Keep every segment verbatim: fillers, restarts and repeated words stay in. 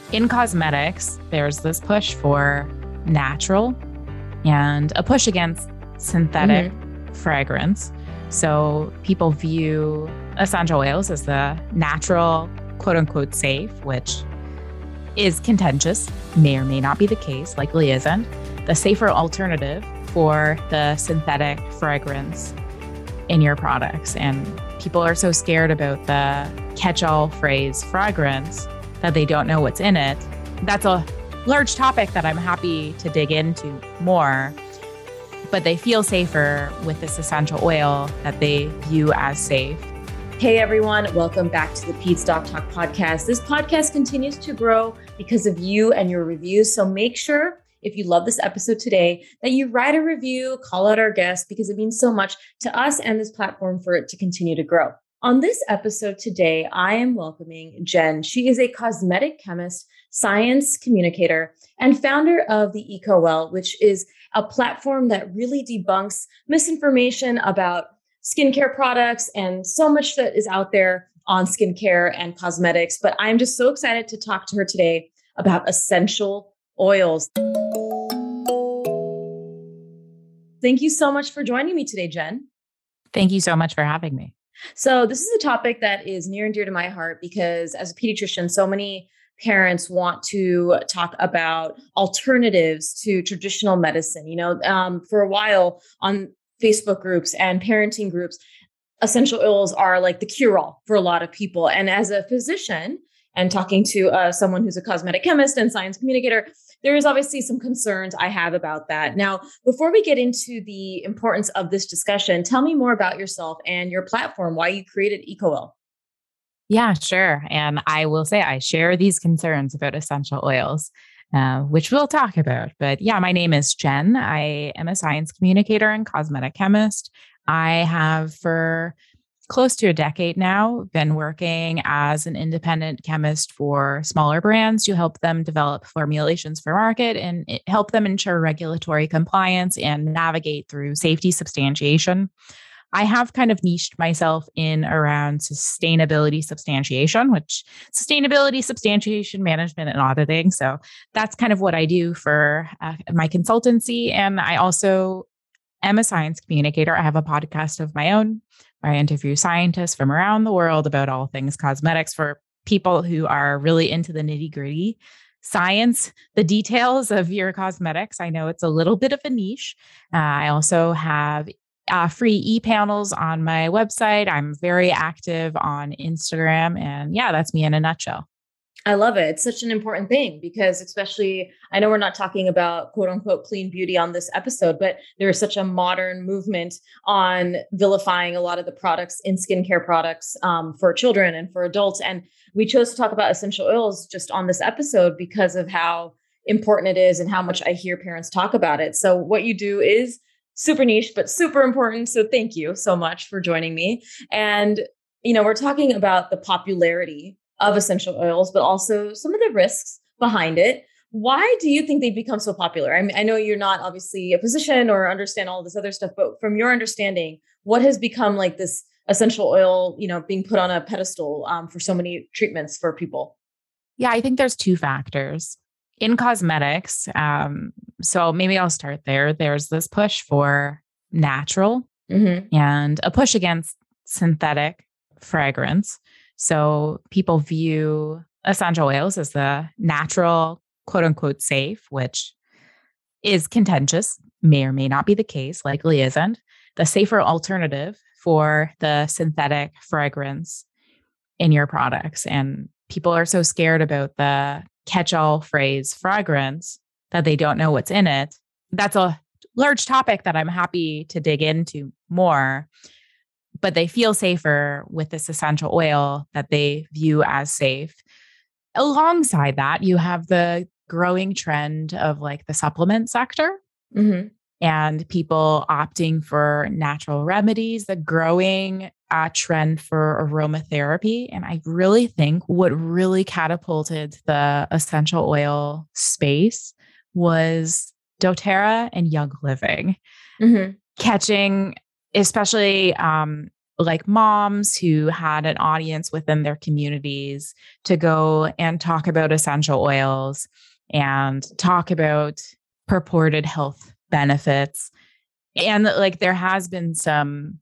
In cosmetics, there's this push for natural and a push against synthetic mm-hmm. fragrance. So people view essential oils as the natural, quote unquote, safe, which is contentious, may or may not be the case, likely isn't, the safer alternative for the synthetic fragrance in your products. And people are so scared about the catch-all phrase fragrance that they don't know what's in it. That's a large topic that I'm happy to dig into more, but they feel safer with this essential oil that they view as safe. Hey everyone, welcome back to the Pete's Doc Talk podcast. This podcast continues to grow because of you and your reviews. So make sure if you love this episode today that you write a review, call out our guest, because it means so much to us and this platform for it to continue to grow. On this episode today, I am welcoming Jen. She is a cosmetic chemist, science communicator, and founder of the EcoWell, which is a platform that really debunks misinformation about skincare products and so much that is out there on skincare and cosmetics. But I'm just so excited to talk to her today about essential oils. Thank you so much for joining me today, Jen. Thank you so much for having me. So this is a topic that is near and dear to my heart because as a pediatrician, so many parents want to talk about alternatives to traditional medicine. You know, um, for a while on Facebook groups and parenting groups, essential oils are like the cure-all for a lot of people. And as a physician and talking to uh, someone who's a cosmetic chemist and science communicator, there is obviously some concerns I have about that. Now, before we get into the importance of this discussion, tell me more about yourself and your platform, why you created EcoWell. Yeah, sure. And I will say I share these concerns about essential oils, uh, which we'll talk about. But yeah, my name is Jen. I am a science communicator and cosmetic chemist. I have for close to a decade now been working as an independent chemist for smaller brands to help them develop formulations for market and help them ensure regulatory compliance and navigate through safety substantiation. I have kind of niched myself in around sustainability substantiation, which sustainability substantiation management and auditing. So that's kind of what I do for uh, my consultancy. And I also am a science communicator. I have a podcast of my own where I interview scientists from around the world about all things cosmetics for people who are really into the nitty-gritty science, the details of your cosmetics. I know it's a little bit of a niche. Uh, I also have uh, free e-panels on my website. I'm very active on Instagram. And yeah, that's me in a nutshell. I love it. It's such an important thing because especially, I know we're not talking about quote unquote clean beauty on this episode, but there is such a modern movement on vilifying a lot of the products in skincare products um, for children and for adults. And we chose to talk about essential oils just on this episode because of how important it is and how much I hear parents talk about it. So what you do is super niche, but super important. So thank you so much for joining me. And, you know, we're talking about the popularity of essential oils, but also some of the risks behind it. Why do you think they've become so popular? I mean, I know you're not obviously a physician or understand all this other stuff, but from your understanding, what has become like this essential oil, you know, being put on a pedestal um, for so many treatments for people? Yeah, I think there's two factors. In cosmetics, um, so maybe I'll start there. There's this push for natural mm-hmm. and a push against synthetic fragrance. So people view essential oils as the natural, quote unquote, safe, which is contentious, may or may not be the case, likely isn't, the safer alternative for the synthetic fragrance in your products. And people are so scared about the catch-all phrase fragrance that they don't know what's in it. That's a large topic that I'm happy to dig into more. But they feel safer with this essential oil that they view as safe. Alongside that, you have the growing trend of like the supplement sector mm-hmm. and people opting for natural remedies, the growing uh, trend for aromatherapy. And I really think what really catapulted the essential oil space was doTERRA and Young Living, mm-hmm. catching especially um, like moms who had an audience within their communities to go and talk about essential oils and talk about purported health benefits. And like there has been some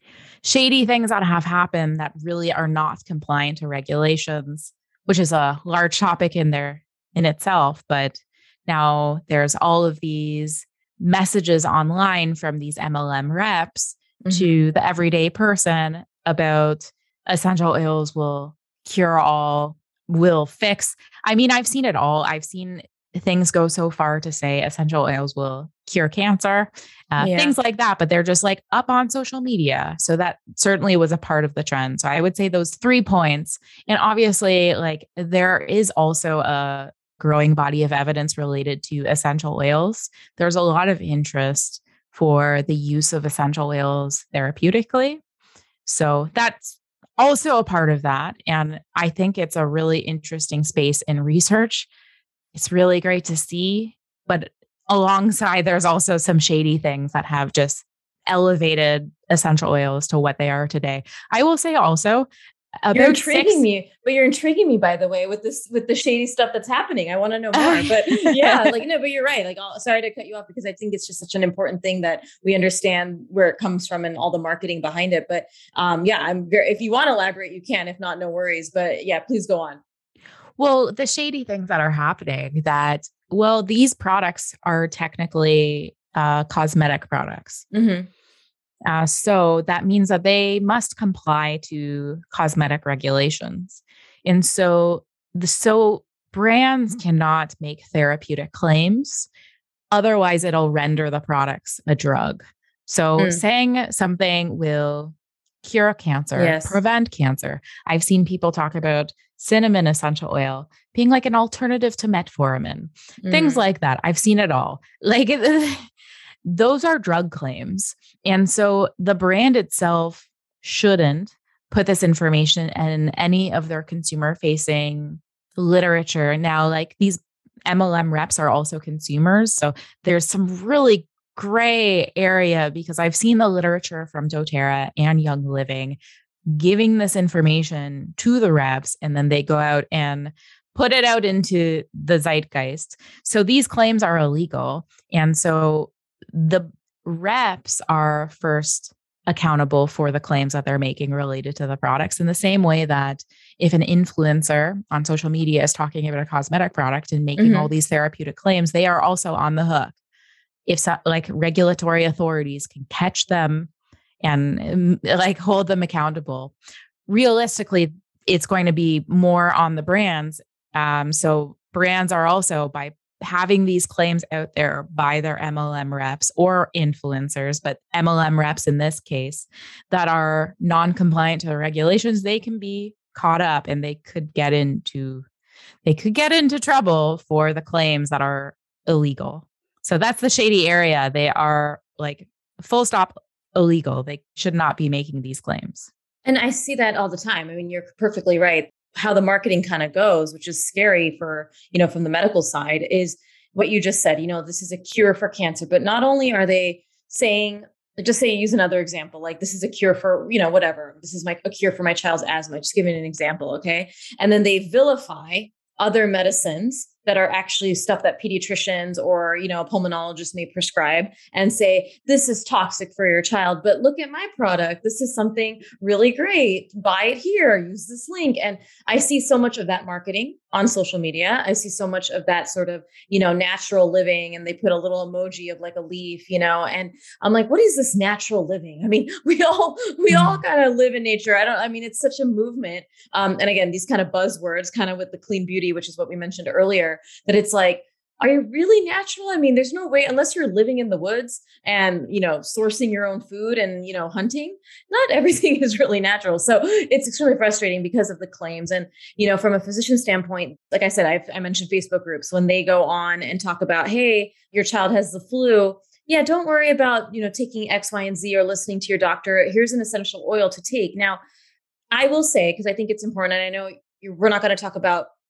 shady things that have happened that really are not compliant to regulations, which is a large topic in there in itself. But now there's all of these messages online from these M L M reps mm-hmm. to the everyday person about essential oils will cure all, will fix. I mean, I've seen it all. I've seen things go so far to say essential oils will cure cancer, uh, yeah. things like that, but they're just like up on social media. So that certainly was a part of the trend. So I would say those three points. And obviously, like there is also a growing body of evidence related to essential oils. There's a lot of interest for the use of essential oils therapeutically. So that's also a part of that. And I think it's a really interesting space in research. It's really great to see, but alongside, there's also some shady things that have just elevated essential oils to what they are today. I will say also, about you're intriguing six, me, but you're intriguing me, by the way, with this, with the shady stuff that's happening. I want to know more, but yeah, like, no, but you're right. Like, I'll, sorry to cut you off because I think it's just such an important thing that we understand where it comes from and all the marketing behind it. But um, yeah, I'm very, if you want to elaborate, you can, if not, no worries, but yeah, please go on. Well, the shady things that are happening that, well, these products are technically uh, cosmetic products. Mm-hmm. Uh, so that means that they must comply to cosmetic regulations. And so the, so brands cannot make therapeutic claims. Otherwise, it'll render the products a drug. So mm. saying something will cure cancer, yes. prevent cancer. I've seen people talk about cinnamon essential oil being like an alternative to metformin, mm. things like that. I've seen it all. Like those are drug claims. And so the brand itself shouldn't put this information in any of their consumer facing literature. Now, like these M L M reps are also consumers. So there's some really gray area because I've seen the literature from doTERRA and Young Living giving this information to the reps, and then they go out and put it out into the zeitgeist. So these claims are illegal. And so the reps are first accountable for the claims that they're making related to the products in the same way that if an influencer on social media is talking about a cosmetic product and making mm-hmm. all these therapeutic claims, they are also on the hook. If so, like regulatory authorities can catch them and um, like hold them accountable, realistically, it's going to be more on the brands. Um, so brands are also, by having these claims out there by their M L M reps or influencers, but M L M reps in this case that are non-compliant to the regulations, they can be caught up and they could get into, they could get into trouble for the claims that are illegal. So that's the shady area. They are like full stop illegal. They should not be making these claims. And I see that all the time. I mean, you're perfectly right. How the marketing kind of goes, which is scary for, you know, from the medical side, is what you just said, you know, this is a cure for cancer. But not only are they saying, just say, use another example, like this is a cure for, you know, whatever. This is my a cure for my child's asthma. Just giving an example. Okay. And then they vilify other medicines that are actually stuff that pediatricians or, you know, a pulmonologist may prescribe and say, this is toxic for your child, but look at my product. This is something really great. Buy it here, use this link. And I see so much of that marketing on social media. I see so much of that sort of, you know, natural living, and they put a little emoji of like a leaf, you know, and I'm like, what is this natural living? I mean, we all, we all kind of live in nature. I don't, I mean, it's such a movement. Um, and again, these kind of buzzwords kind of with the clean beauty, which is what we mentioned earlier, that it's like, are you really natural? I mean, there's no way, unless you're living in the woods and, you know, sourcing your own food and, you know, hunting, not everything is really natural. So it's extremely frustrating because of the claims. And, you know, from a physician standpoint, like I said, I've, I mentioned Facebook groups when they go on and talk about, hey, your child has the flu. Yeah, don't worry about, you know, taking X, Y, and Z or listening to your doctor. Here's an essential oil to take. Now, I will say, because I think it's important, and I know you're, we're not going to talk about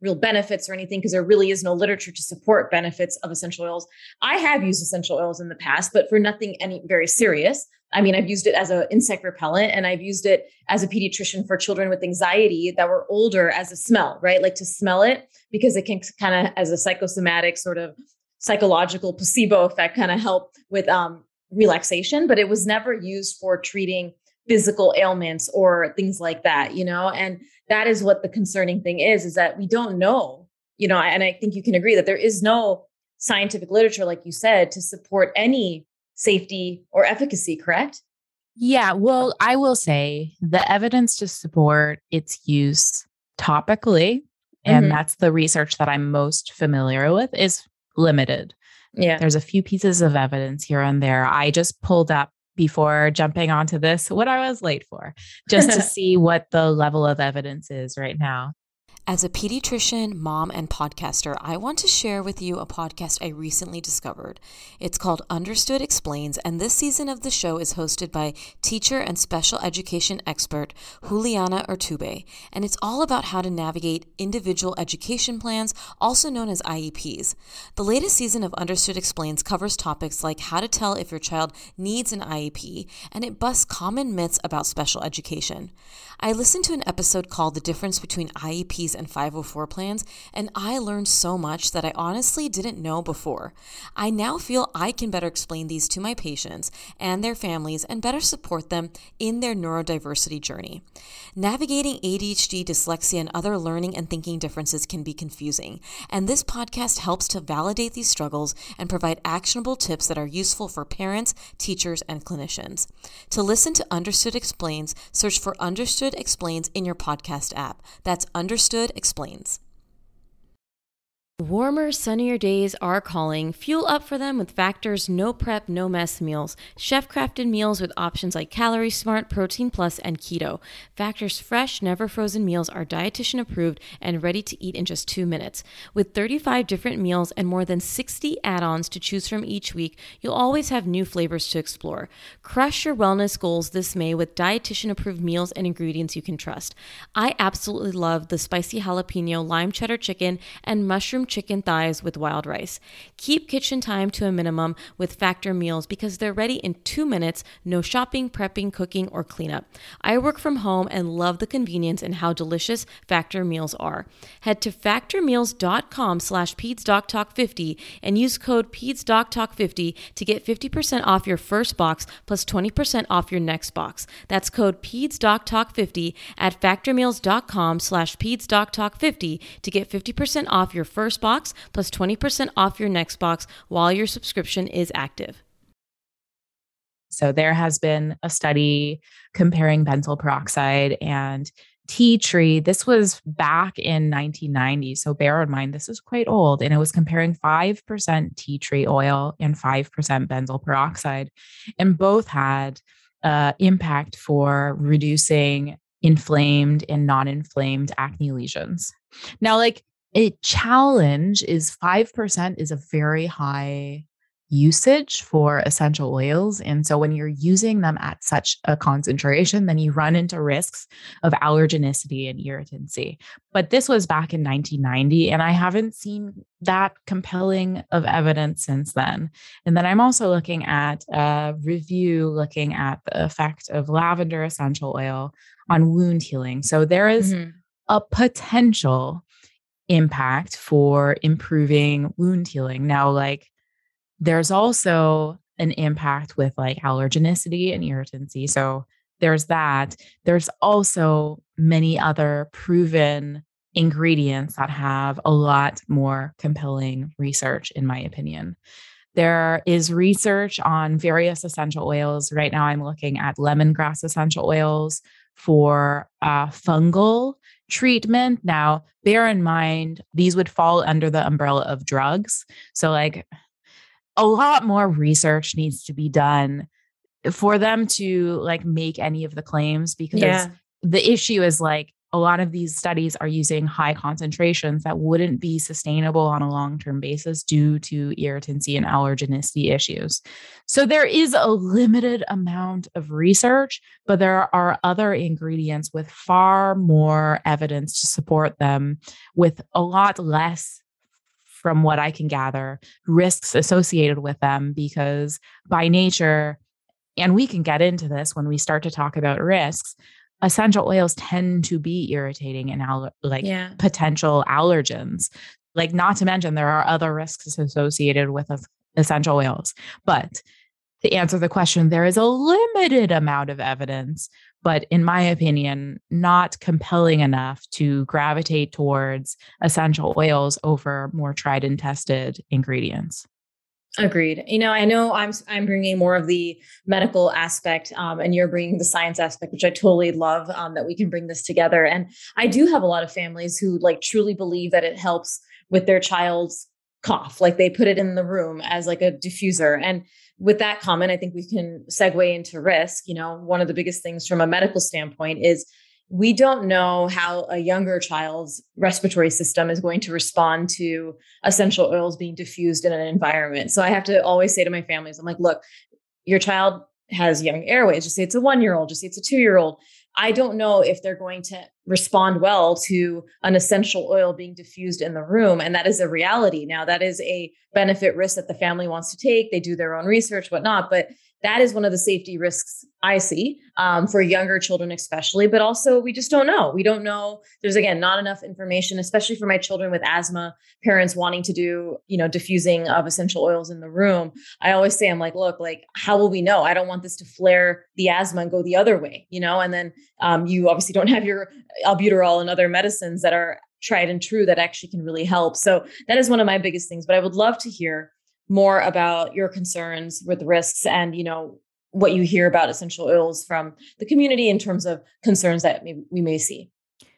real benefits or anything, because there really is no literature to support benefits of essential oils. I have used essential oils in the past, but for nothing any very serious. I mean, I've used it as an insect repellent, and I've used it as a pediatrician for children with anxiety that were older as a smell, right? Like to smell it, because it can kind of, as a psychosomatic sort of psychological placebo effect, kind of help with um, relaxation, but it was never used for treating physical ailments or things like that, you know? And that is what the concerning thing is, is that we don't know, you know, and I think you can agree that there is no scientific literature, like you said, to support any safety or efficacy, correct? Yeah, well, I will say the evidence to support its use topically, and mm-hmm. that's the research that I'm most familiar with, is limited. Yeah. There's a few pieces of evidence here and there. I just pulled up before jumping onto this what I was late for, just to see what the level of evidence is right now. As a pediatrician, mom, and podcaster, I want to share with you a podcast I recently discovered. It's called Understood Explains, and this season of the show is hosted by teacher and special education expert Juliana Urtubey, and it's all about how to navigate individual education plans, also known as I E Ps. The latest season of Understood Explains covers topics like how to tell if your child needs an I E P, and it busts common myths about special education. I listened to an episode called The Difference Between I E Ps and five oh four plans, and I learned so much that I honestly didn't know before. I now feel I can better explain these to my patients and their families and better support them in their neurodiversity journey. Navigating A D H D, dyslexia, and other learning and thinking differences can be confusing, and this podcast helps to validate these struggles and provide actionable tips that are useful for parents, teachers, and clinicians. To listen to Understood Explains, search for Understood Explains in your podcast app. That's Understood Explains. Warmer, sunnier days are calling. Fuel up for them with Factor's no prep, no mess meals. Chef-crafted meals with options like Calorie Smart, Protein Plus, and Keto. Factor's fresh, never frozen meals are dietitian approved and ready to eat in just two minutes. With thirty-five different meals and more than sixty add-ons to choose from each week, you'll always have new flavors to explore. Crush your wellness goals this May with dietitian approved meals and ingredients you can trust. I absolutely love the spicy jalapeno, lime cheddar chicken, and mushroom chicken thighs with wild rice. Keep kitchen time to a minimum with Factor meals because they're ready in two minutes, no shopping, prepping, cooking, or cleanup. I work from home and love the convenience and how delicious Factor meals are. Head to factormeals.com slash PedsDocTalk50 and use code PedsDocTalk50 to get fifty percent off your first box plus twenty percent off your next box. That's code PedsDocTalk50 at factormeals.com slash PedsDocTalk50 to get fifty percent off your first box plus twenty percent off your next box while your subscription is active. So there has been a study comparing benzoyl peroxide and tea tree. This was back in nineteen ninety. So bear in mind, this is quite old. And it was comparing five percent tea tree oil and five percent benzoyl peroxide. And both had uh, impact for reducing inflamed and non-inflamed acne lesions. Now, like, a challenge is five percent is a very high usage for essential oils. And so when you're using them at such a concentration, then you run into risks of allergenicity and irritancy. But this was back in nineteen ninety, and I haven't seen that compelling of evidence since then. And then I'm also looking at a review looking at the effect of lavender essential oil on wound healing. So there is mm-hmm. a potential impact for improving wound healing. Now, like, there's also an impact with like allergenicity and irritancy. So there's that. There's also many other proven ingredients that have a lot more compelling research, in my opinion. There is research on various essential oils. Right now, I'm looking at lemongrass essential oils for uh, fungal treatment. Now, bear in mind, these would fall under the umbrella of drugs. So like a lot more research needs to be done for them to like make any of the claims, because yeah. the issue is like a lot of these studies are using high concentrations that wouldn't be sustainable on a long-term basis due to irritancy and allergenicity issues. So there is a limited amount of research, but there are other ingredients with far more evidence to support them, with a lot less, from what I can gather, risks associated with them, because by nature, and we can get into this when we start to talk about risks, essential oils tend to be irritating and aller- like yeah. potential allergens. Like, not to mention, there are other risks associated with essential oils. But to answer the question, there is a limited amount of evidence, but in my opinion, not compelling enough to gravitate towards essential oils over more tried and tested ingredients. Agreed. You know, I know I'm I'm bringing more of the medical aspect, um, and you're bringing the science aspect, which I totally love, um, that we can bring this together. And I do have a lot of families who like truly believe that it helps with their child's cough. Like, they put it in the room as like a diffuser. And with that comment, I think we can segue into risk. You know, one of the biggest things from a medical standpoint is we don't know how a younger child's respiratory system is going to respond to essential oils being diffused in an environment. So I have to always say to my families, I'm like, look, your child has young airways. Just say it's a one-year-old, just say it's a two-year-old. I don't know if they're going to respond well to an essential oil being diffused in the room. And that is a reality. Now, that is a benefit risk that the family wants to take. They do their own research, whatnot, but that is one of the safety risks I see, um, for younger children, especially, but also we just don't know. We don't know. There's, again, not enough information, especially for my children with asthma, parents wanting to do, you know, diffusing of essential oils in the room. I always say, I'm like, look, like, how will we know? I don't want this to flare the asthma and go the other way, you know, and then um, you obviously don't have your albuterol and other medicines that are tried and true that actually can really help. So that is one of my biggest things, but I would love to hear more about your concerns with risks and, you know, what you hear about essential oils from the community in terms of concerns that maybe we may see.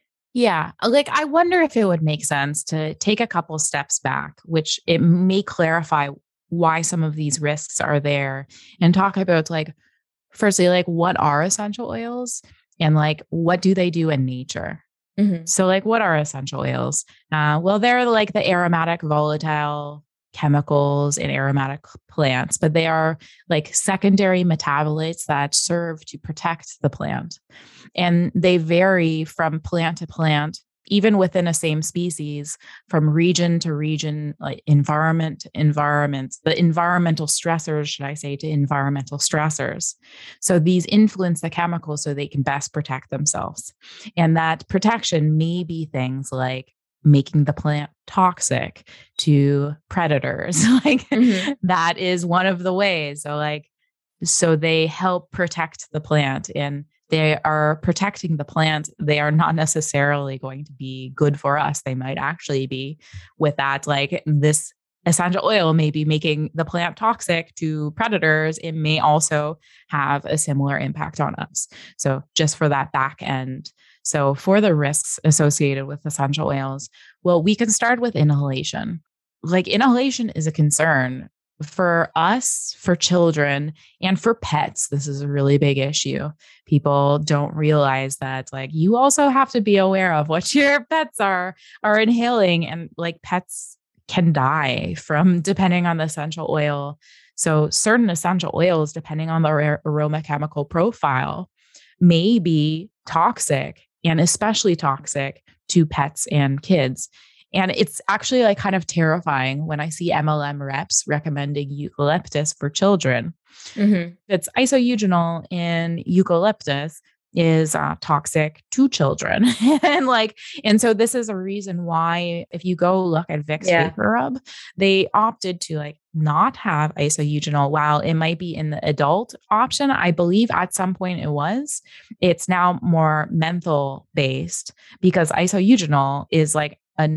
Yeah. Like, I wonder if it would make sense to take a couple steps back, which it may clarify why some of these risks are there, and talk about, like, firstly, like, what are essential oils and like, what do they do in nature? Mm-hmm. So like, what are essential oils? Uh, well, they're like the aromatic volatile chemicals in aromatic plants, but they are like secondary metabolites that serve to protect the plant. And they vary from plant to plant, even within a same species, from region to region, like environment to environment, the environmental stressors, should I say, to environmental stressors. So these influence the chemicals so they can best protect themselves. And that protection may be things like making the plant toxic to predators. Like, mm-hmm. that is one of the ways. So like, so they help protect the plant, and they are protecting the plant. They are not necessarily going to be good for us. They might actually be, with that, like, this essential oil may be making the plant toxic to predators. It may also have a similar impact on us. So just for that back end. So for the risks associated with essential oils, well, we can start with inhalation. Like, inhalation is a concern for us, for children, and for pets. This is a really big issue. People don't realize that, like, you also have to be aware of what your pets are, are inhaling, and like, pets can die from, depending on the essential oil. So certain essential oils, depending on the aroma chemical profile, may be toxic, and especially toxic to pets and kids. And it's actually like kind of terrifying when I see M L M reps recommending eucalyptus for children. Mm-hmm. It's isoeugenol in eucalyptus is uh, toxic to children. and like, and so this is a reason why, if you go look at Vicks yeah. Vapor Rub, they opted to like not have isoeugenol. While it might be in the adult option, I believe at some point it was, it's now more menthol based, because isoeugenol is like a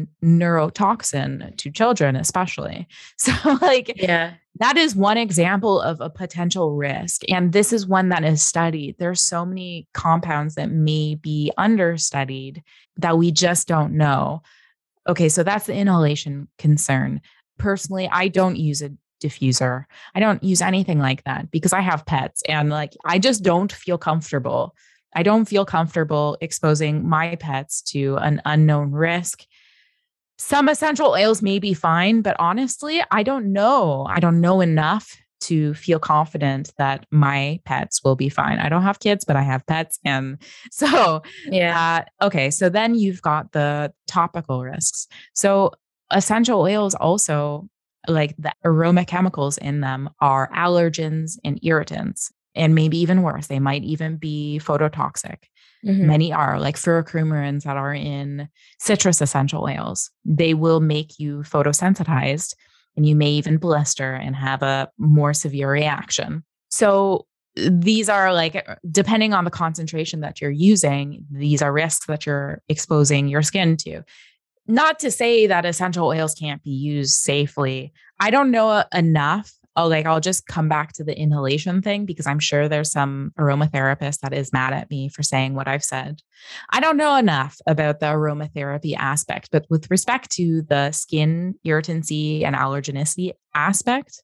neurotoxin to children, especially. So like, yeah, that is one example of a potential risk. And this is one that is studied. There's so many compounds that may be understudied that we just don't know. Okay. So that's the inhalation concern. Personally, I don't use a diffuser. I don't use anything like that because I have pets, and like, I just don't feel comfortable I don't feel comfortable exposing my pets to an unknown risk. Some essential oils may be fine, but honestly, I don't know. I don't know enough to feel confident that my pets will be fine. I don't have kids, but I have pets. And so, yeah. Uh, okay. So then you've got the topical risks. So essential oils also, like the aroma chemicals in them, are allergens and irritants. And maybe even worse, they might even be phototoxic. Mm-hmm. Many are, like furocoumarins that are in citrus essential oils. They will make you photosensitized, and you may even blister and have a more severe reaction. So these are like, depending on the concentration that you're using, these are risks that you're exposing your skin to. Not to say that essential oils can't be used safely. I don't know enough. Oh, like I'll just come back to the inhalation thing, because I'm sure there's some aromatherapist that is mad at me for saying what I've said. I don't know enough about the aromatherapy aspect, but with respect to the skin irritancy and allergenicity aspect,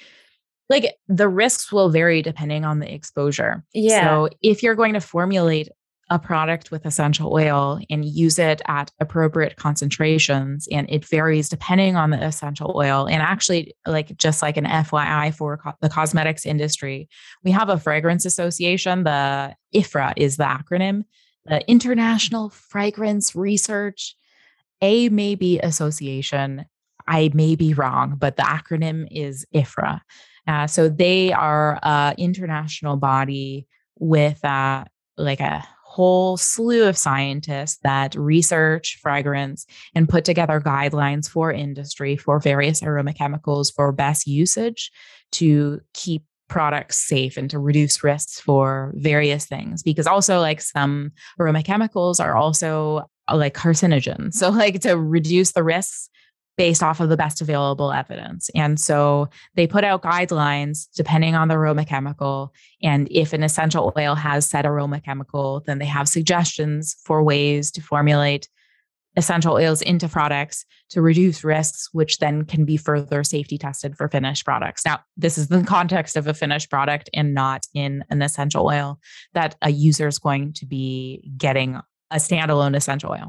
like the risks will vary depending on the exposure. Yeah. So if you're going to formulate a product with essential oil and use it at appropriate concentrations, and it varies depending on the essential oil. And actually, like just like an F Y I for co- the cosmetics industry, we have a fragrance association. The I F R A is the acronym, the International Fragrance Research. A may be association. I may be wrong, but the acronym is I F R A. Uh, so they are an international body with uh, like a whole slew of scientists that research fragrance and put together guidelines for industry for various aroma chemicals for best usage to keep products safe and to reduce risks for various things. Because also, like, some aroma chemicals are also like carcinogens. So like to reduce the risks based off of the best available evidence. And so they put out guidelines depending on the aroma chemical. And if an essential oil has said aroma chemical, then they have suggestions for ways to formulate essential oils into products to reduce risks, which then can be further safety tested for finished products. Now, this is the context of a finished product and not in an essential oil that a user is going to be getting a standalone essential oil.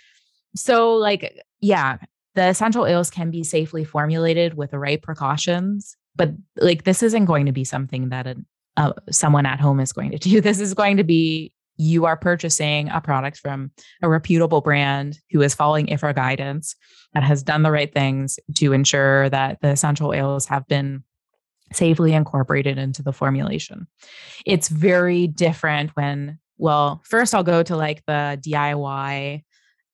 So like, yeah, the essential oils can be safely formulated with the right precautions, but like this isn't going to be something that a, uh, someone at home is going to do. This is going to be, you are purchasing a product from a reputable brand who is following I F R A guidance, that has done the right things to ensure that the essential oils have been safely incorporated into the formulation. It's very different when, well, first I'll go to like the D I Y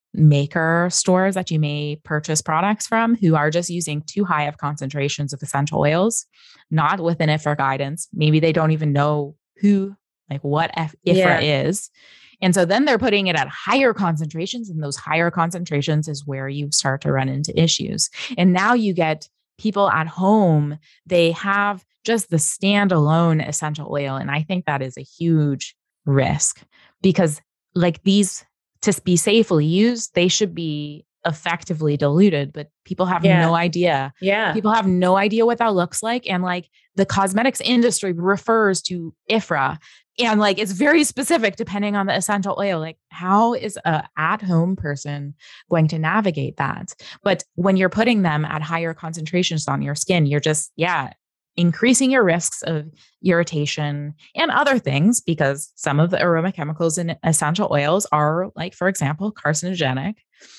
maker stores that you may purchase products from, who are just using too high of concentrations of essential oils, not within I F R A guidance. Maybe they don't even know who, like what I F R A yeah. is. And so then they're putting it at higher concentrations, and those higher concentrations is where you start to run into issues. And now you get people at home, they have just the standalone essential oil. And I think that is a huge risk, because like these, to be safely used, they should be effectively diluted, but people have yeah. no idea. Yeah. People have no idea what that looks like. And like the cosmetics industry refers to I F R A, and like it's very specific depending on the essential oil. Like, how is a at-home person going to navigate that? But when you're putting them at higher concentrations on your skin, you're just, yeah, increasing your risks of irritation and other things, because some of the aroma chemicals in essential oils are, like, for example, carcinogenic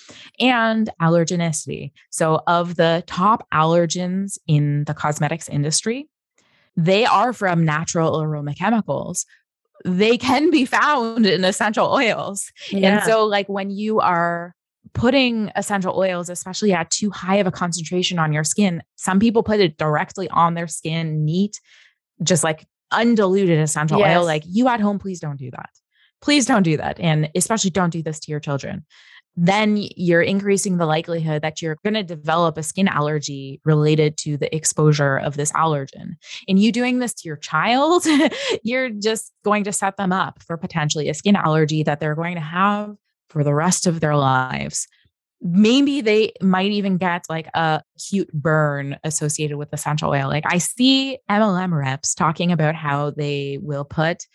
and allergenicity. So of the top allergens in the cosmetics industry, they are from natural aroma chemicals. They can be found in essential oils. Yeah. And so like when you are putting essential oils, especially at too high of a concentration on your skin, some people put it directly on their skin, neat, just like undiluted essential yes. oil. Like, you at home, please don't do that. Please don't do that. And especially don't do this to your children. Then you're increasing the likelihood that you're going to develop a skin allergy related to the exposure of this allergen. And you doing this to your child, you're just going to set them up for potentially a skin allergy that they're going to have for the rest of their lives. Maybe they might even get like a cute burn associated with essential oil. Like, I see M L M reps talking about how they will put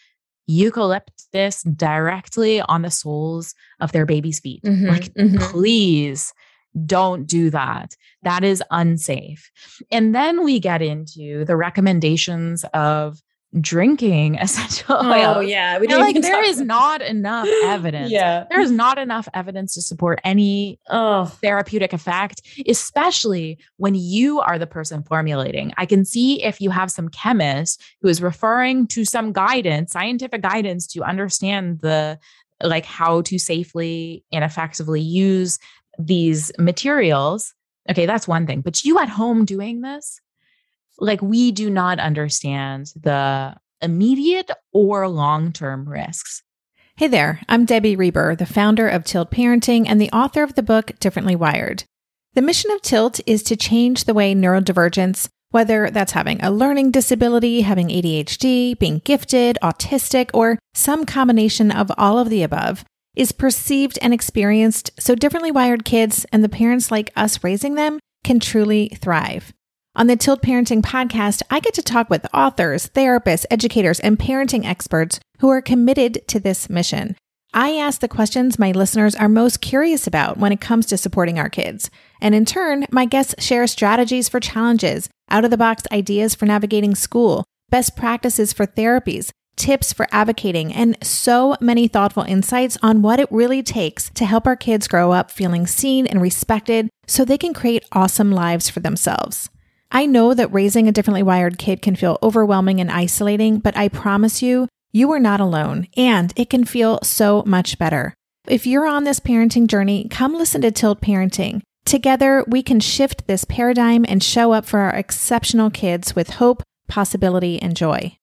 eucalyptus directly on the soles of their baby's feet. Mm-hmm, like, mm-hmm. please don't do that. That is unsafe. And then we get into the recommendations of drinking essential oils. Oh yeah. We And like there is not enough evidence. Yeah. There is not enough evidence to support any oh. therapeutic effect, especially when you are the person formulating. I can see if you have some chemist who is referring to some guidance, scientific guidance to understand the, like how to safely and effectively use these materials. Okay, that's one thing. But you at home doing this, like we do not understand the immediate or long-term risks. Hey there, I'm Debbie Reber, the founder of Tilt Parenting and the author of the book Differently Wired. The mission of Tilt is to change the way neurodivergence, whether that's having a learning disability, having A D H D, being gifted, autistic, or some combination of all of the above, is perceived and experienced so differently wired kids and the parents like us raising them can truly thrive. On the Tilt Parenting podcast, I get to talk with authors, therapists, educators, and parenting experts who are committed to this mission. I ask the questions my listeners are most curious about when it comes to supporting our kids. And in turn, my guests share strategies for challenges, out-of-the-box ideas for navigating school, best practices for therapies, tips for advocating, and so many thoughtful insights on what it really takes to help our kids grow up feeling seen and respected so they can create awesome lives for themselves. I know that raising a differently wired kid can feel overwhelming and isolating, but I promise you, you are not alone, and it can feel so much better. If you're on this parenting journey, come listen to Tilt Parenting. Together, we can shift this paradigm and show up for our exceptional kids with hope, possibility, and joy.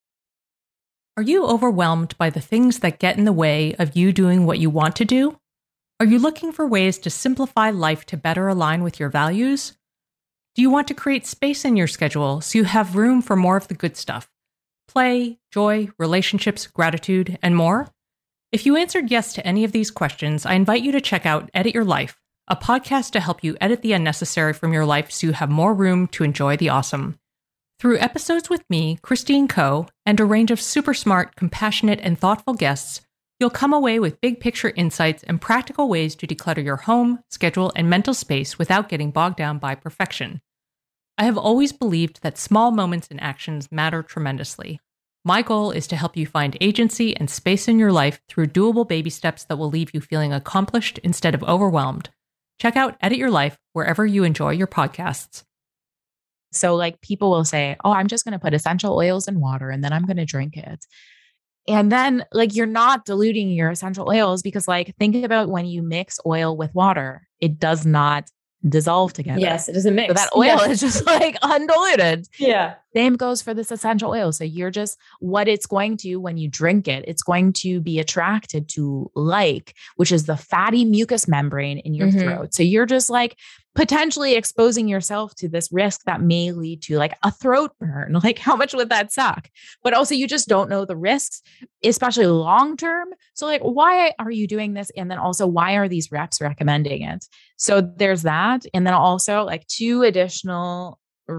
Are you overwhelmed by the things that get in the way of you doing what you want to do? Are you looking for ways to simplify life to better align with your values? Do you want to create space in your schedule so you have room for more of the good stuff? Play, joy, relationships, gratitude, and more? If you answered yes to any of these questions, I invite you to check out Edit Your Life, a podcast to help you edit the unnecessary from your life so you have more room to enjoy the awesome. Through episodes with me, Christine Koh, and a range of super smart, compassionate, and thoughtful guests, you'll come away with big picture insights and practical ways to declutter your home, schedule, and mental space without getting bogged down by perfection. I have always believed that small moments and actions matter tremendously. My goal is to help you find agency and space in your life through doable baby steps that will leave you feeling accomplished instead of overwhelmed. Check out Edit Your Life wherever you enjoy your podcasts. So like people will say, oh, I'm just going to put essential oils in water and then I'm going to drink it. And then like you're not diluting your essential oils because like think about when you mix oil with water, it does not dissolve together. Yes, it doesn't mix. So that oil yes. is just like undiluted. Yeah. Same goes for this essential oil. So you're just what it's going to, when you drink it, it's going to be attracted to like, which is the fatty mucous membrane in your mm-hmm. throat. So you're just like potentially exposing yourself to this risk that may lead to like a throat burn. Like how much would that suck? But also you just don't know the risks, especially long-term. So like, why are you doing this? And then also why are these reps recommending it? So there's that. And then also like two additional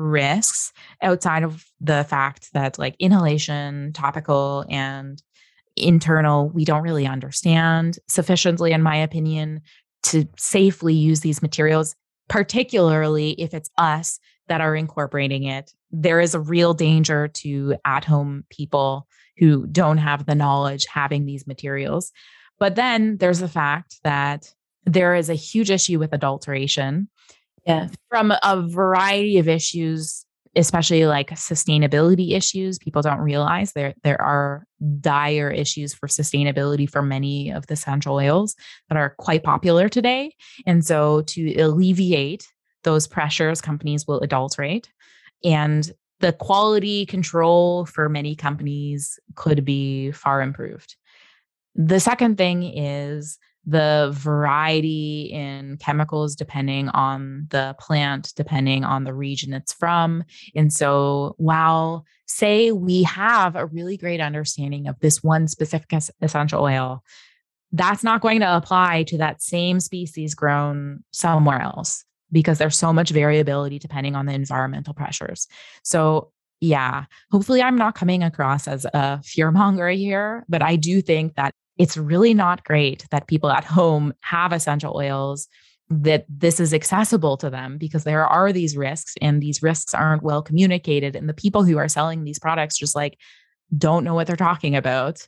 risks outside of the fact that like inhalation, topical, and internal, we don't really understand sufficiently, in my opinion, to safely use these materials, particularly if it's us that are incorporating it. There is a real danger to at-home people who don't have the knowledge having these materials. But then there's the fact that there is a huge issue with adulteration. Yeah. From a variety of issues, especially like sustainability issues. People don't realize there, there are dire issues for sustainability for many of the essential oils that are quite popular today. And so to alleviate those pressures, companies will adulterate. And the quality control for many companies could be far improved. The second thing is the variety in chemicals depending on the plant, depending on the region it's from. And so while say we have a really great understanding of this one specific essential oil, that's not going to apply to that same species grown somewhere else because there's so much variability depending on the environmental pressures. So Yeah. Hopefully I'm not coming across as a fearmonger here, but I do think that it's really not great that people at home have essential oils, that this is accessible to them, because there are these risks and these risks aren't well communicated. And the people who are selling these products just like don't know what they're talking about.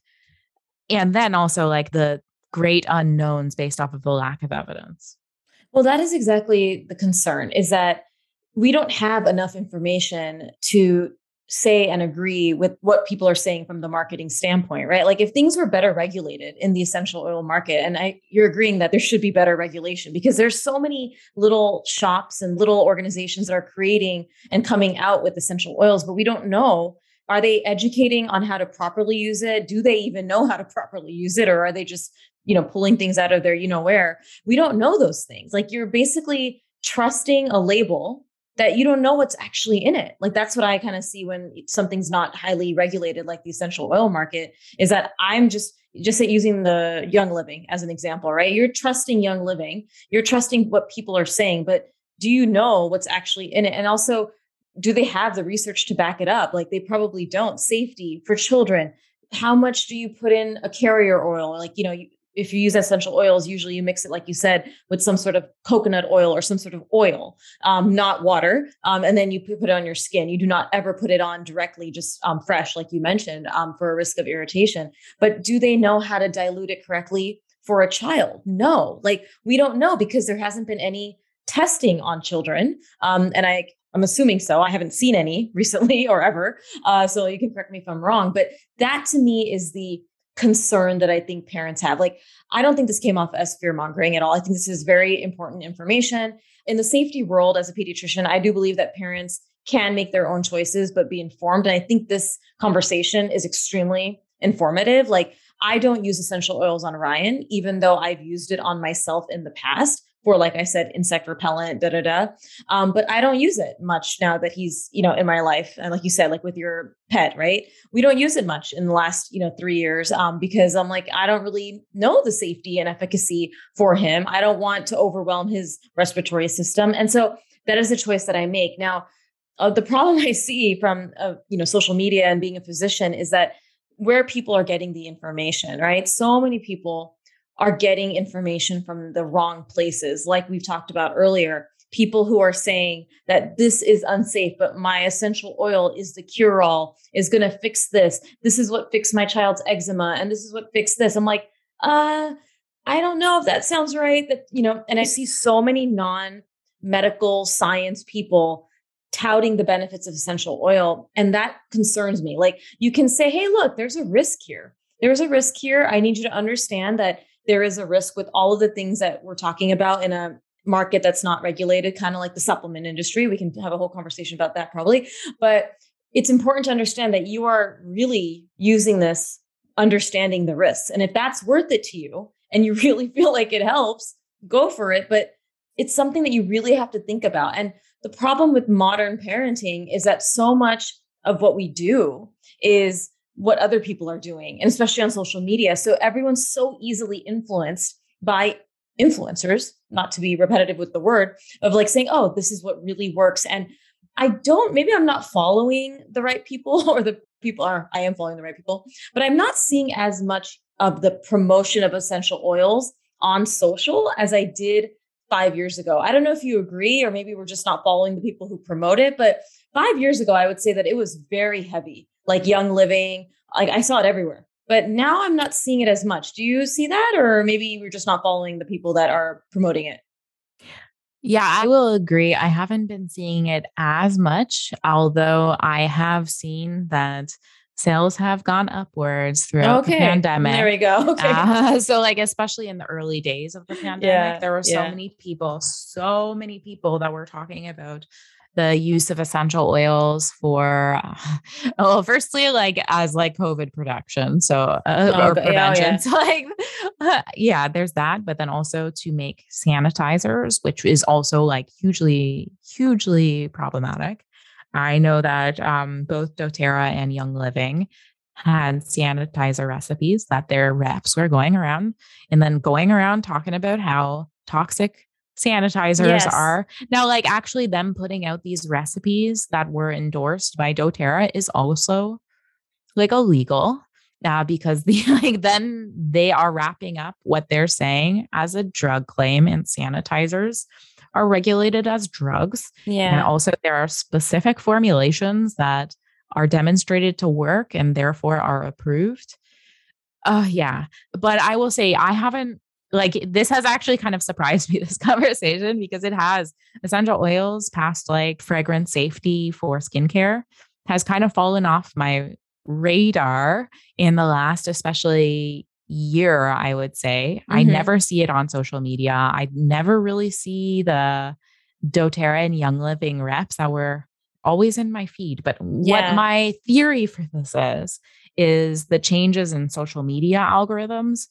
And then also like the great unknowns based off of the lack of evidence. Well, that is exactly the concern, is that we don't have enough information to say and agree with what people are saying from the marketing standpoint, right? Like if things were better regulated in the essential oil market, and I, you're agreeing that there should be better regulation, because there's so many little shops and little organizations that are creating and coming out with essential oils, but we don't know, are they educating on how to properly use it? Do they even know how to properly use it? Or are they just, you know, pulling things out of their, you know, where? We don't know those things. Like you're basically trusting a label that you don't know what's actually in it. Like that's what I kind of see when something's not highly regulated, like the essential oil market, is that I'm just, just using the Young Living as an example, right? You're trusting Young Living, you're trusting what people are saying, but do you know what's actually in it? And also, do they have the research to back it up? Like they probably don't. Safety for children. How much do you put in a carrier oil? Like, you know, you, if you use essential oils, usually you mix it, like you said, with some sort of coconut oil or some sort of oil, um, not water. Um, and then you put it on your skin. You do not ever put it on directly, just um, fresh, like you mentioned, um, for a risk of irritation. But do they know how to dilute it correctly for a child? No, like we don't know, because there hasn't been any testing on children. Um, and I, I'm assuming so. I haven't seen any recently or ever. Uh, so you can correct me if I'm wrong. But that to me is the concern that I think parents have. Like, I don't think this came off as fear mongering at all. I think this is very important information. In the safety world, as a pediatrician, I do believe that parents can make their own choices, but be informed. And I think this conversation is extremely informative. Like, I don't use essential oils on Ryan, even though I've used it on myself in the past for, like I said, insect repellent, da, da, da. Um, but I don't use it much now that he's, you know, in my life. And like you said, like with your pet, right? We don't use it much in the last, you know, three years um, because I'm like, I don't really know the safety and efficacy for him. I don't want to overwhelm his respiratory system. And so that is a choice that I make. Now, uh, the problem I see from, uh, you know, social media and being a physician is that where people are getting the information, right? So many people are getting information from the wrong places. Like we've talked about earlier, people who are saying that this is unsafe, but my essential oil is the cure-all, is going to fix this. This is what fixed my child's eczema. And this is what fixed this. I'm like, uh, I don't know if that sounds right. That, you know, and I see so many non-medical science people touting the benefits of essential oil. And that concerns me. Like you can say, hey, look, there's a risk here. There's a risk here. I need you to understand that there is a risk with all of the things that we're talking about in a market that's not regulated, kind of like the supplement industry. We can have a whole conversation about that probably, but it's important to understand that you are really using this, understanding the risks. And if that's worth it to you and you really feel like it helps, go for it. But it's something that you really have to think about. And the problem with modern parenting is that so much of what we do is what other people are doing, and especially on social media. So everyone's so easily influenced by influencers, not to be repetitive with the word, of like saying, oh, this is what really works. And I don't, maybe I'm not following the right people, or the people are, I am following the right people, but I'm not seeing as much of the promotion of essential oils on social as I did five years ago. I don't know if you agree, or maybe we're just not following the people who promote it, but five years ago, I would say that it was very heavy. Like Young Living, like I saw it everywhere. But now I'm not seeing it as much. Do you see that? Or maybe we're just not following the people that are promoting it? Yeah, I will agree. I haven't been seeing it as much, although I have seen that sales have gone upwards throughout okay. the pandemic. There we go. Okay. Uh, so like, especially in the early days of the pandemic, yeah, there were so yeah. many people, so many people that were talking about the use of essential oils for, uh, well, firstly, like as like COVID protection. So, uh, oh, or prevention. Yeah, yeah. So like, uh, yeah, there's that, but then also to make sanitizers, which is also like hugely, hugely problematic. I know that um, both doTERRA and Young Living had sanitizer recipes that their reps were going around and then going around talking about how toxic sanitizers Yes. are. Now, like actually them putting out these recipes that were endorsed by doTERRA is also like illegal. Uh, because the like then they are wrapping up what they're saying as a drug claim, and sanitizers are regulated as drugs. Yeah. And also there are specific formulations that are demonstrated to work and therefore are approved. Uh yeah. But I will say I haven't like this has actually kind of surprised me, this conversation, because it has essential oils past like fragrance safety for skincare has kind of fallen off my radar in the last, especially year, I would say. Mm-hmm. I never see it on social media. I never really see the doTERRA and Young Living reps that were always in my feed. But yeah. what my theory for this is, is the changes in social media algorithms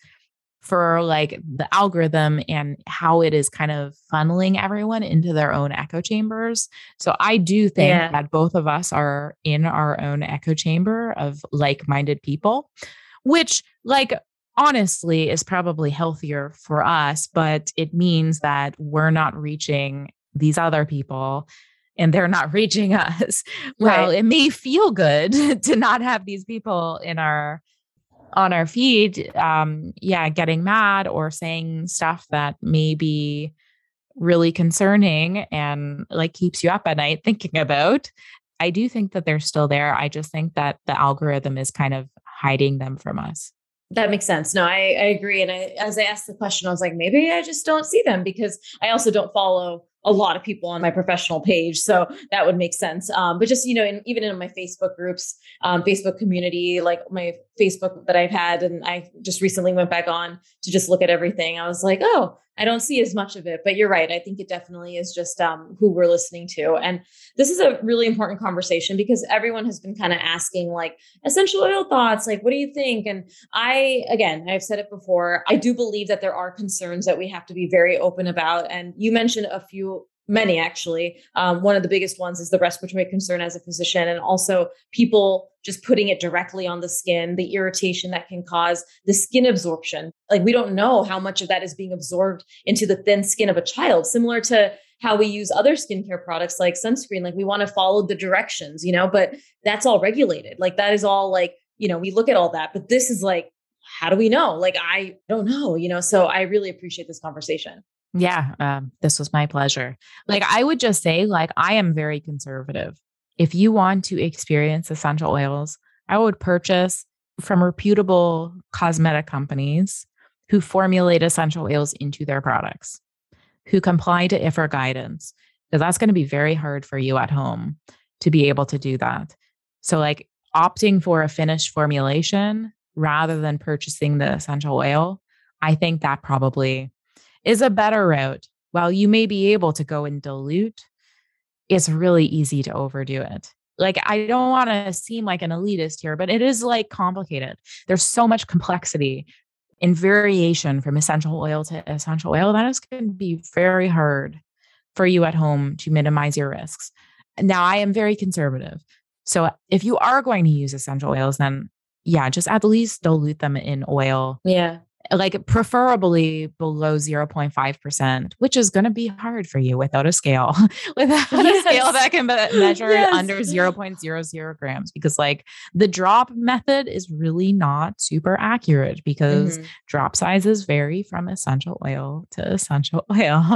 for like the algorithm and how it is kind of funneling everyone into their own echo chambers. So I do think yeah. that both of us are in our own echo chamber of like-minded people, which like honestly is probably healthier for us, but it means that we're not reaching these other people and they're not reaching us. Right. Well, it may feel good to not have these people in our on our feed, um, yeah, getting mad or saying stuff that may be really concerning and like keeps you up at night thinking about. I do think that they're still there. I just think that the algorithm is kind of hiding them from us. That makes sense. No, I, I agree. And I, as I asked the question, I was like, maybe I just don't see them because I also don't follow a lot of people on my professional page. So that would make sense. Um, but just, you know, in, even in my Facebook groups, um, Facebook community, like my Facebook that I've had, and I just recently went back on to just look at everything. I was like, oh, I don't see as much of it, but you're right. I think it definitely is just um, who we're listening to. And this is a really important conversation because everyone has been kind of asking like essential oil thoughts, like, what do you think? And I, again, I've said it before, I do believe that there are concerns that we have to be very open about. And you mentioned a few Many actually. Um, one of the biggest ones is the respiratory concern as a physician, and also people just putting it directly on the skin, the irritation that can cause, the skin absorption. Like we don't know how much of that is being absorbed into the thin skin of a child, similar to how we use other skincare products like sunscreen. Like we want to follow the directions, you know, but that's all regulated. Like that is all like, you know, we look at all that, but this is like, how do we know? Like, I don't know, you know, so I really appreciate this conversation. Yeah, um, this was my pleasure. Like, I would just say, like, I am very conservative. If you want to experience essential oils, I would purchase from reputable cosmetic companies who formulate essential oils into their products, who comply to I F R guidance, because that's going to be very hard for you at home to be able to do that. So, like, opting for a finished formulation rather than purchasing the essential oil, I think that probably is a better route. While you may be able to go and dilute, it's really easy to overdo it. Like, I don't want to seem like an elitist here, but it is like complicated. There's so much complexity in variation from essential oil to essential oil that is going to be very hard for you at home to minimize your risks. Now, I am very conservative. So if you are going to use essential oils, then yeah, just at least dilute them in oil. Yeah. Like preferably below zero point five percent, which is going to be hard for you without a scale, without yes. a scale that can be- measure yes. under zero point zero zero grams, because like the drop method is really not super accurate because mm-hmm. drop sizes vary from essential oil to essential oil.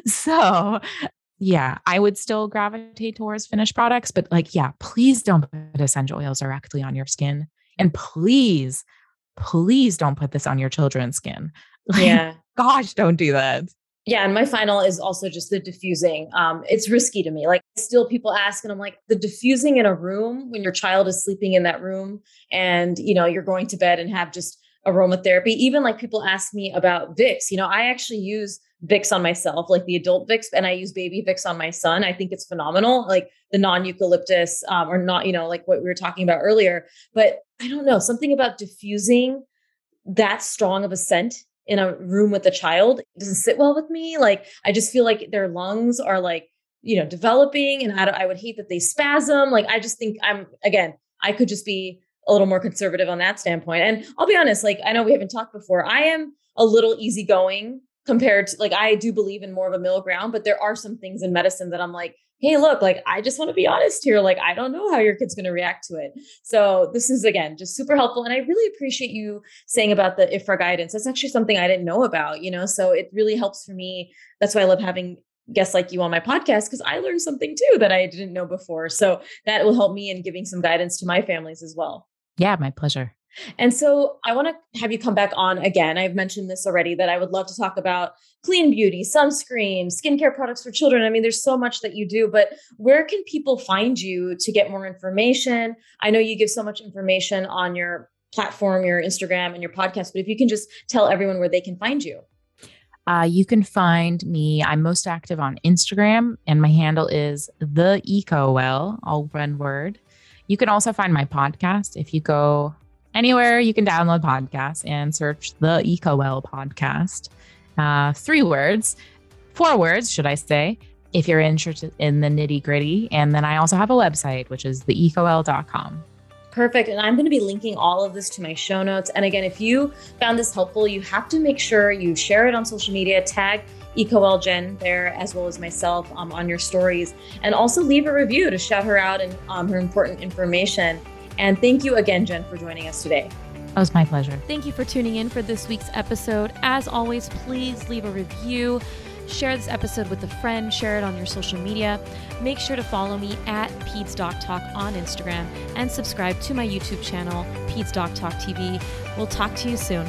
So yeah, I would still gravitate towards finished products, but like, yeah, please don't put essential oils directly on your skin. And please, please don't put this on your children's skin. Like, yeah. Gosh, don't do that. Yeah. And my final is also just the diffusing. Um, it's risky to me. Like still people ask, and I'm like, the diffusing in a room when your child is sleeping in that room and, you know, you're going to bed and have just aromatherapy. Even like people ask me about Vicks, you know, I actually use Vicks on myself, like the adult Vicks, and I use baby Vicks on my son. I think it's phenomenal. Like the non-eucalyptus um, or not, you know, like what we were talking about earlier, but I don't know, something about diffusing that strong of a scent in a room with a child, it doesn't sit well with me. Like, I just feel like their lungs are like, you know, developing, and I, I would hate that they spasm. Like, I just think I'm, again, I could just be a little more conservative on that standpoint. And I'll be honest, like, I know we haven't talked before. I am a little easygoing compared to like, I do believe in more of a middle ground, but there are some things in medicine that I'm like, hey, look, like, I just want to be honest here. Like, I don't know how your kid's going to react to it. So this is, again, just super helpful. And I really appreciate you saying about the I F R A guidance. That's actually something I didn't know about, you know, so it really helps for me. That's why I love having guests like you on my podcast, because I learned something too that I didn't know before. So that will help me in giving some guidance to my families as well. Yeah, my pleasure. And so I want to have you come back on again. I've mentioned this already, that I would love to talk about clean beauty, sunscreen, skincare products for children. I mean, there's so much that you do, but where can people find you to get more information? I know you give so much information on your platform, your Instagram and your podcast, but if you can just tell everyone where they can find you. Uh, you can find me. I'm most active on Instagram, and my handle is the EcoWell, all one word. You can also find my podcast if you go anywhere you can download podcasts and search the EcoWell podcast. Uh, three words, four words, should I say, if you're interested in the nitty gritty. And then I also have a website, which is the eco well dot com. Perfect. And I'm going to be linking all of this to my show notes. And again, if you found this helpful, you have to make sure you share it on social media, tag EcoWell Jen there, as well as myself um, on your stories, and also leave a review to shout her out and um, her important information. And thank you again, Jen, for joining us today. It was my pleasure. Thank you for tuning in for this week's episode. As always, please leave a review. Share this episode with a friend. Share it on your social media. Make sure to follow me at Peds Doc Talk on Instagram and subscribe to my YouTube channel, Peds Doc Talk T V. We'll talk to you soon.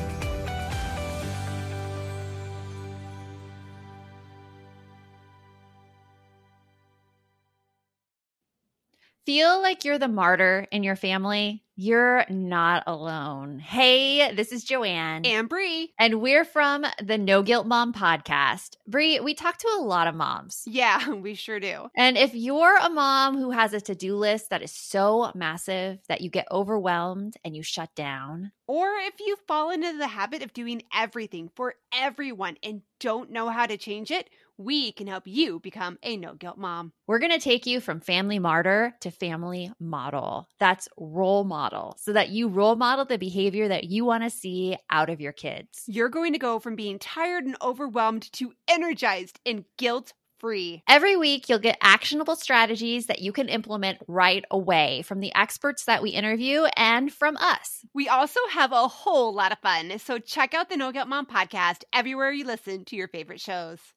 Feel like you're the martyr in your family? You're not alone. Hey, this is Joanne. And Bree. And we're from the No Guilt Mom podcast. Bree, we talk to a lot of moms. Yeah, we sure do. And if you're a mom who has a to-do list that is so massive that you get overwhelmed and you shut down, or if you've fallen into the habit of doing everything for everyone and don't know how to change it, we can help you become a no-guilt mom. We're going to take you from family martyr to family model. That's role model, so that you role model the behavior that you want to see out of your kids. You're going to go from being tired and overwhelmed to energized and guilt-free. Every week, you'll get actionable strategies that you can implement right away from the experts that we interview and from us. We also have a whole lot of fun, so check out the No Guilt Mom podcast everywhere you listen to your favorite shows.